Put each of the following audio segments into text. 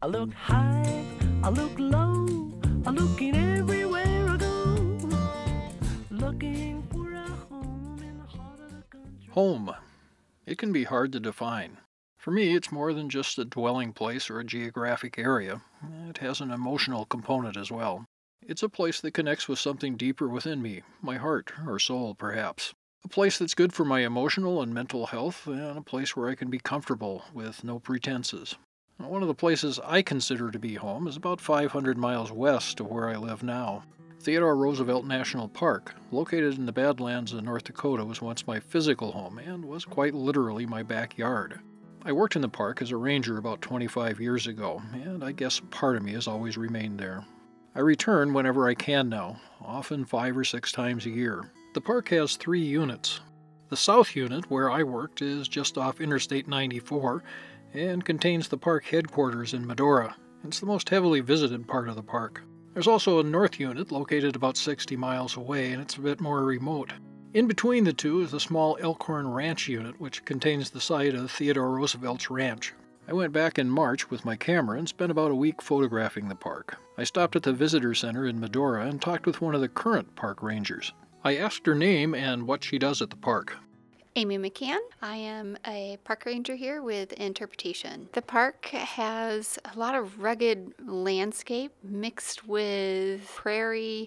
I look high, I look low, I'm looking everywhere I go, looking for a home in the heart of the country. Home. It can be hard to define. For me, it's more than just a dwelling place or a geographic area. It has an emotional component as well. It's a place that connects with something deeper within me, my heart or soul, perhaps. A place that's good for my emotional and mental health, and a place where I can be comfortable with no pretenses. One of the places I consider to be home is about 500 miles west of where I live now. Theodore Roosevelt National Park, located in the Badlands of North Dakota, was once my physical home and was quite literally my backyard. I worked in the park as a ranger about 25 years ago, and I guess part of me has always remained there. I return whenever I can now, often 5 or 6 times a year. The park has 3 units. The south unit, where I worked, is just off Interstate 94 and contains the park headquarters in Medora. It's the most heavily visited part of the park. There's also a north unit located about 60 miles away, and it's a bit more remote. In between the two is the small Elkhorn Ranch unit, which contains the site of Theodore Roosevelt's ranch. I went back in March with my camera and spent about a week photographing the park. I stopped at the visitor center in Medora and talked with one of the current park rangers. I asked her name and what she does at the park. Amy McCann. I am a park ranger here with Interpretation. The park has a lot of rugged landscape mixed with prairie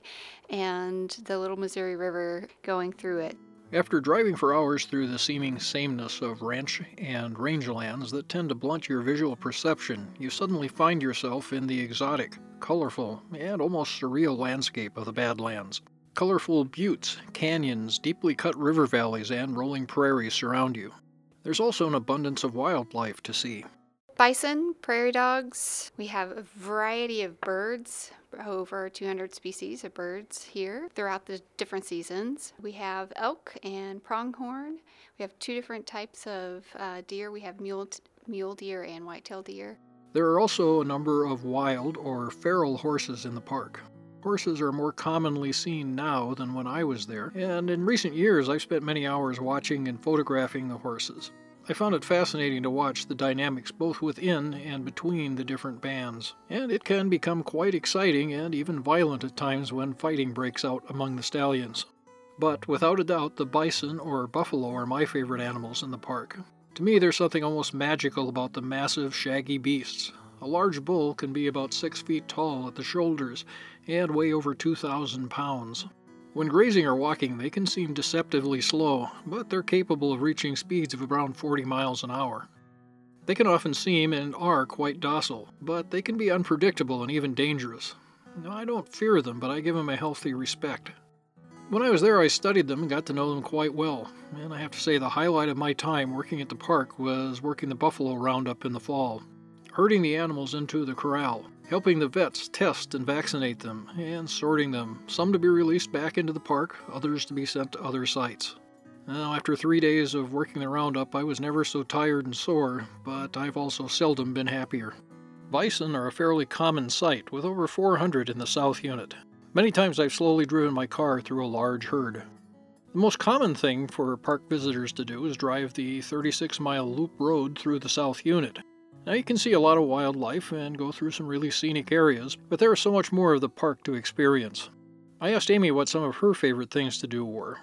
and the Little Missouri River going through it. After driving for hours through the seeming sameness of ranch and rangelands that tend to blunt your visual perception, you suddenly find yourself in the exotic, colorful, and almost surreal landscape of the Badlands. Colorful buttes, canyons, deeply cut river valleys, and rolling prairies surround you. There's also an abundance of wildlife to see. Bison, prairie dogs. We have a variety of birds, over 200 species of birds here throughout the different seasons. We have elk and pronghorn. We have 2 different types of deer. We have mule deer and whitetail deer. There are also a number of wild or feral horses in the park. Horses are more commonly seen now than when I was there, and in recent years I've spent many hours watching and photographing the horses. I found it fascinating to watch the dynamics both within and between the different bands, and it can become quite exciting and even violent at times when fighting breaks out among the stallions. But without a doubt, the bison or buffalo are my favorite animals in the park. To me, there's something almost magical about the massive, shaggy beasts. A large bull can be about 6 feet tall at the shoulders and weigh over 2,000 pounds. When grazing or walking, they can seem deceptively slow, but they're capable of reaching speeds of around 40 miles an hour. They can often seem and are quite docile, but they can be unpredictable and even dangerous. I don't fear them, but I give them a healthy respect. When I was there, I studied them and got to know them quite well, and I have to say the highlight of my time working at the park was working the buffalo roundup in the fall. Herding the animals into the corral, helping the vets test and vaccinate them, and sorting them, some to be released back into the park, others to be sent to other sites. Now, after 3 days of working the roundup, I was never so tired and sore, but I've also seldom been happier. Bison are a fairly common sight, with over 400 in the south unit. Many times I've slowly driven my car through a large herd. The most common thing for park visitors to do is drive the 36-mile loop road through the south unit. Now you can see a lot of wildlife and go through some really scenic areas, but there is so much more of the park to experience. I asked Amy what some of her favorite things to do were.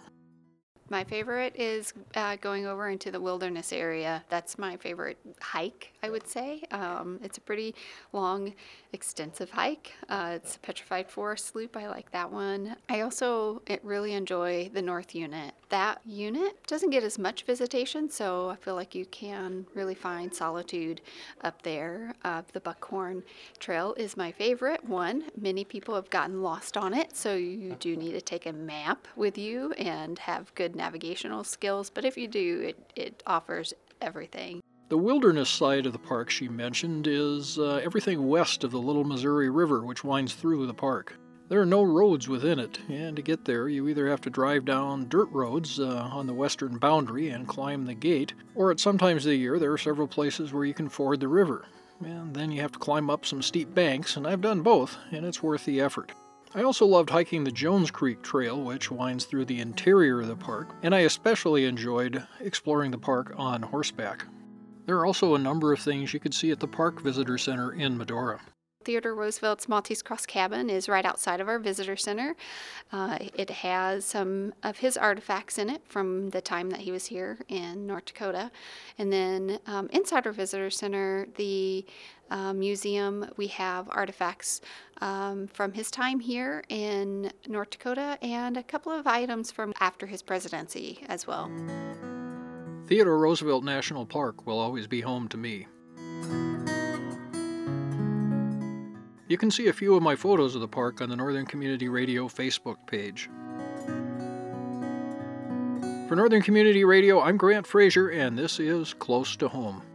My favorite is going over into the wilderness area. That's my favorite hike, I would say. It's a pretty long, extensive hike. It's a petrified forest loop. I like that one. I also really enjoy the north unit. That unit doesn't get as much visitation, so I feel like you can really find solitude up there. The Buckhorn Trail is my favorite one. Many people have gotten lost on it, so you do need to take a map with you and have good navigational skills, but if you do, it offers everything. The wilderness side of the park she mentioned is everything west of the Little Missouri River, which winds through the park. There are no roads within it, and to get there you either have to drive down dirt roads on the western boundary and climb the gate, or at some times of the year there are several places where you can ford the river, and then you have to climb up some steep banks, and I've done both, and it's worth the effort. I also loved hiking the Jones Creek Trail, which winds through the interior of the park, and I especially enjoyed exploring the park on horseback. There are also a number of things you could see at the Park Visitor Center in Medora. Theodore Roosevelt's Maltese Cross Cabin is right outside of our visitor center. It has some of his artifacts in it from the time that he was here in North Dakota. And then inside our visitor center, the museum, we have artifacts from his time here in North Dakota and a couple of items from after his presidency as well. Theodore Roosevelt National Park will always be home to me. You can see a few of my photos of the park on the Northern Community Radio Facebook page. For Northern Community Radio, I'm Grant Fraser, and this is Close to Home.